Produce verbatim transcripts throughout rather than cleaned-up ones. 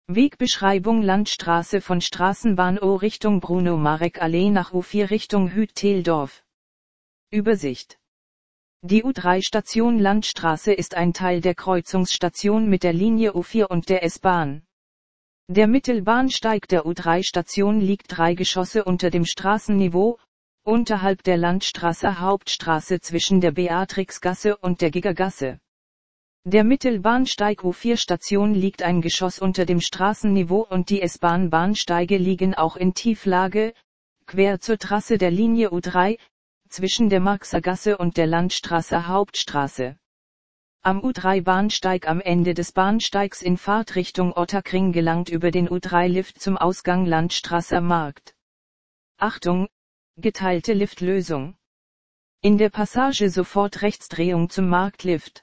Wegbeschreibung: Landstraße von Straßenbahn O Richtung Bruno-Marek-Allee nach U vier Richtung Hüt-Teldorf. Übersicht. Die U drei Station Landstraße ist ein Teil der Kreuzungsstation mit der Linie U vier und der S-Bahn. Der Mittelbahnsteig der U drei Station liegt drei Geschosse unter dem Straßenniveau, unterhalb der Landstraße Hauptstraße zwischen der Beatrixgasse und der Gigergasse. Der Mittelbahnsteig U vier Station liegt ein Geschoss unter dem Straßenniveau und die S-Bahn-Bahnsteige liegen auch in Tieflage, quer zur Trasse der Linie U drei, zwischen der Marxer Gasse und der Landstraße Hauptstraße. Am U drei Bahnsteig am Ende des Bahnsteigs in Fahrtrichtung Ottakring gelangt über den U drei Lift zum Ausgang Landstraßer Markt. Achtung! Geteilte Liftlösung. In der Passage sofort Rechtsdrehung zum Marktlift.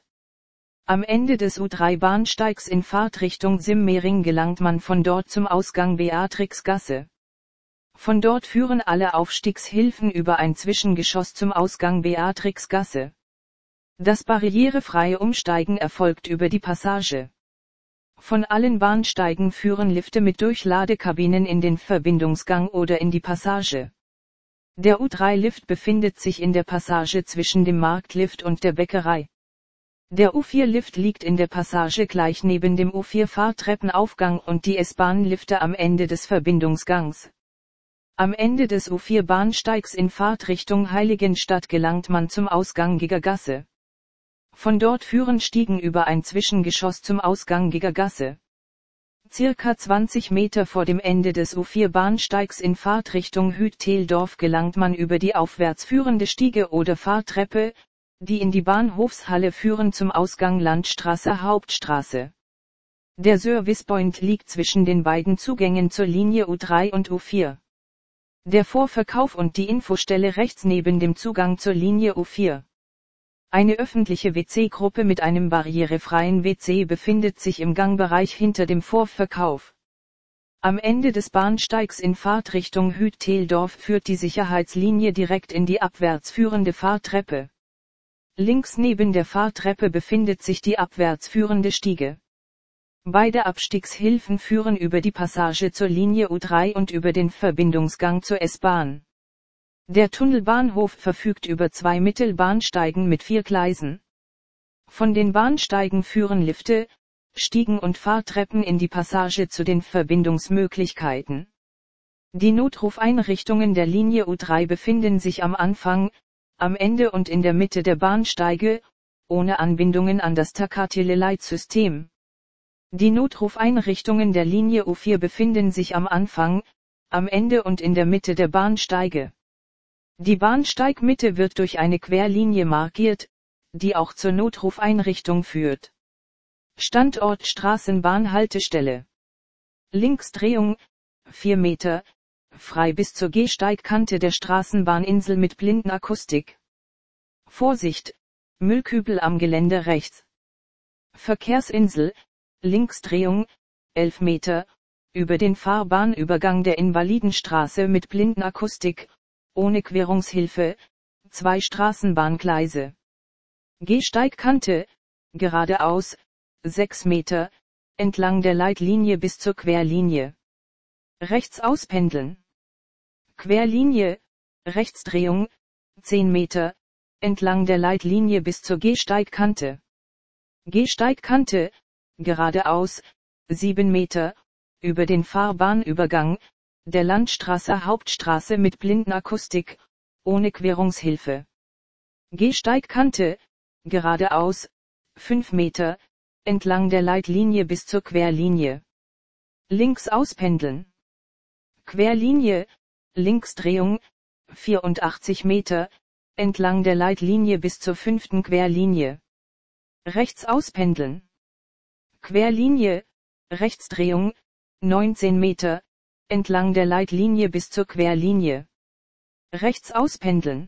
Am Ende des U drei Bahnsteigs in Fahrtrichtung Simmering gelangt man von dort zum Ausgang Beatrixgasse. Von dort führen alle Aufstiegshilfen über ein Zwischengeschoss zum Ausgang Beatrixgasse. Das barrierefreie Umsteigen erfolgt über die Passage. Von allen Bahnsteigen führen Lifte mit Durchladekabinen in den Verbindungsgang oder in die Passage. Der U drei Lift befindet sich in der Passage zwischen dem Marktlift und der Bäckerei. Der U vier Lift liegt in der Passage gleich neben dem U vier Fahrtreppenaufgang und die S-Bahn-Lifte am Ende des Verbindungsgangs. Am Ende des U vier Bahnsteigs in Fahrtrichtung Heiligenstadt gelangt man zum Ausgang Gigergasse. Von dort führen Stiegen über ein Zwischengeschoss zum Ausgang Gigergasse. Circa zwanzig Meter vor dem Ende des U vier Bahnsteigs in Fahrtrichtung Hüt-Teldorf gelangt man über die aufwärts führende Stiege oder Fahrtreppe, die in die Bahnhofshalle führen zum Ausgang Landstraße Hauptstraße. Der Servicepoint liegt zwischen den beiden Zugängen zur Linie U drei und U vier. Der Vorverkauf und die Infostelle rechts neben dem Zugang zur Linie U vier. Eine öffentliche W C-Gruppe mit einem barrierefreien W C befindet sich im Gangbereich hinter dem Vorverkauf. Am Ende des Bahnsteigs in Fahrtrichtung Hüt-Teldorf führt die Sicherheitslinie direkt in die abwärts führende Fahrtreppe. Links neben der Fahrtreppe befindet sich die abwärts führende Stiege. Beide Abstiegshilfen führen über die Passage zur Linie U drei und über den Verbindungsgang zur S-Bahn. Der Tunnelbahnhof verfügt über zwei Mittelbahnsteigen mit vier Gleisen. Von den Bahnsteigen führen Lifte, Stiegen und Fahrtreppen in die Passage zu den Verbindungsmöglichkeiten. Die Notrufeinrichtungen der Linie U drei befinden sich am Anfang, am Ende und in der Mitte der Bahnsteige, ohne Anbindungen an das Takateleleitsystem. Die Notrufeinrichtungen der Linie U vier befinden sich am Anfang, am Ende und in der Mitte der Bahnsteige. Die Bahnsteigmitte wird durch eine Querlinie markiert, die auch zur Notrufeinrichtung führt. Standort Straßenbahnhaltestelle. Linksdrehung, vier Meter, frei bis zur Gehsteigkante der Straßenbahninsel mit Blindenakustik. Vorsicht, Müllkübel am Gelände rechts. Verkehrsinsel, Linksdrehung, elf Meter, über den Fahrbahnübergang der Invalidenstraße mit Blindenakustik, ohne Querungshilfe, zwei Straßenbahngleise. Gehsteigkante, geradeaus, sechs Meter, entlang der Leitlinie bis zur Querlinie. Rechts auspendeln. Querlinie, Rechtsdrehung, zehn Meter, entlang der Leitlinie bis zur Gehsteigkante. Gehsteigkante, geradeaus, sieben Meter, über den Fahrbahnübergang, der Landstraße Hauptstraße mit Blindenakustik, ohne Querungshilfe. Gehsteigkante, geradeaus, fünf Meter, entlang der Leitlinie bis zur Querlinie. Links auspendeln. Querlinie, Linksdrehung, vierundachtzig Meter, entlang der Leitlinie bis zur fünften Querlinie. Rechts auspendeln. Querlinie, Rechtsdrehung, neunzehn Meter, entlang der Leitlinie bis zur Querlinie. Rechts auspendeln.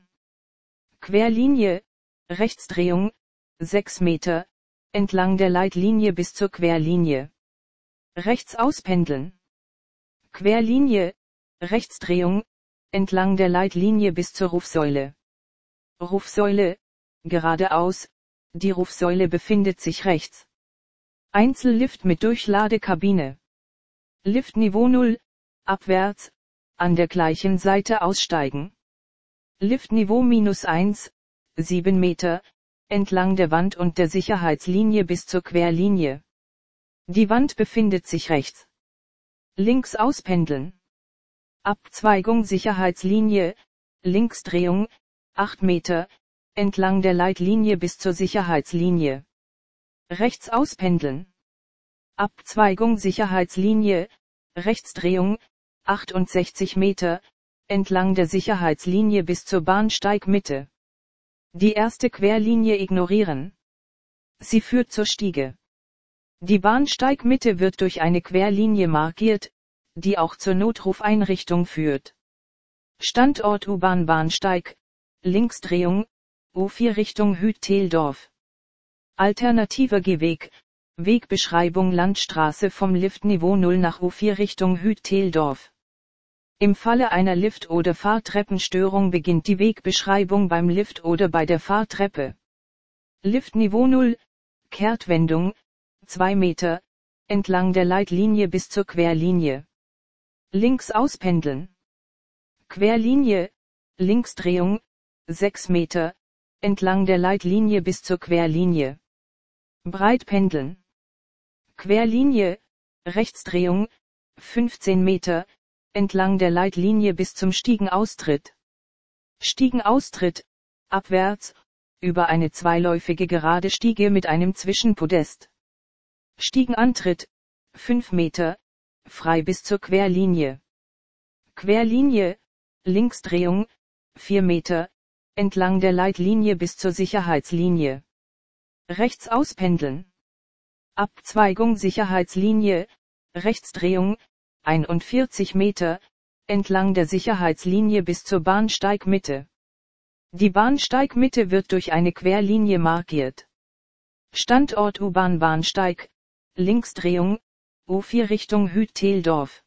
Querlinie, Rechtsdrehung, sechs Meter, entlang der Leitlinie bis zur Querlinie. Rechts auspendeln. Querlinie, Rechtsdrehung, entlang der Leitlinie bis zur Rufsäule. Rufsäule, geradeaus, die Rufsäule befindet sich rechts. Einzellift mit Durchladekabine. Liftniveau null, abwärts, an der gleichen Seite aussteigen. Liftniveau minus eins, sieben Meter, entlang der Wand und der Sicherheitslinie bis zur Querlinie. Die Wand befindet sich rechts. Links auspendeln. Abzweigung Sicherheitslinie, Linksdrehung, acht Meter, entlang der Leitlinie bis zur Sicherheitslinie. Rechts auspendeln. Abzweigung Sicherheitslinie, Rechtsdrehung, achtundsechzig Meter, entlang der Sicherheitslinie bis zur Bahnsteigmitte. Die erste Querlinie ignorieren. Sie führt zur Stiege. Die Bahnsteigmitte wird durch eine Querlinie markiert, die auch zur Notrufeinrichtung führt. Standort U-Bahn-Bahnsteig, Linksdrehung, U vier Richtung Hüt-Theldorf. Alternativer Gehweg, Wegbeschreibung Landstraße vom Liftniveau null nach U vier Richtung Hüt-Theldorf. Im Falle einer Lift- oder Fahrtreppenstörung beginnt die Wegbeschreibung beim Lift oder bei der Fahrtreppe. Liftniveau null, Kehrtwendung, zwei Meter, entlang der Leitlinie bis zur Querlinie. Links auspendeln. Querlinie, Linksdrehung, sechs Meter, entlang der Leitlinie bis zur Querlinie. Breit pendeln. Querlinie, Rechtsdrehung, fünfzehn Meter, entlang der Leitlinie bis zum Stiegenaustritt. Stiegenaustritt, abwärts, über eine zweiläufige gerade Stiege mit einem Zwischenpodest. Stiegenantritt, fünf Meter, frei bis zur Querlinie. Querlinie, Linksdrehung, vier Meter, entlang der Leitlinie bis zur Sicherheitslinie. Rechts auspendeln. Abzweigung Sicherheitslinie, Rechtsdrehung, einundvierzig Meter, entlang der Sicherheitslinie bis zur Bahnsteigmitte. Die Bahnsteigmitte wird durch eine Querlinie markiert. Standort U-Bahn-Bahnsteig, Linksdrehung, U vier Richtung Hüt-Theldorf.